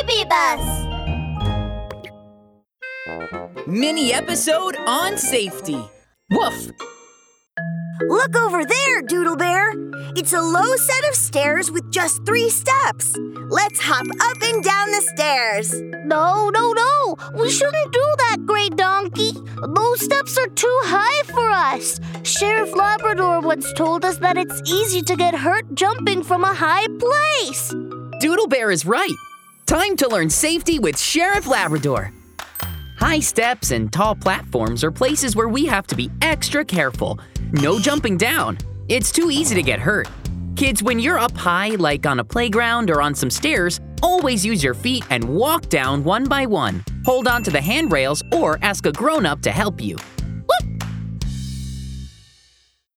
Baby Bus! Mini episode on safety. Woof! Look over there, Doodle Bear. It's a low set of stairs with just 3 steps. Let's hop up and down the stairs. No. We shouldn't do that, Great Donkey. Those steps are too high for us. Sheriff Labrador once told us that it's easy to get hurt jumping from a high place. Doodle Bear is right. Time to learn safety with Sheriff Labrador. High steps and tall platforms are places where we have to be extra careful. No jumping down. It's too easy to get hurt. Kids, when you're up high, like on a playground or on some stairs, always use your feet and walk down one by one. Hold on to the handrails or ask a grown-up to help you.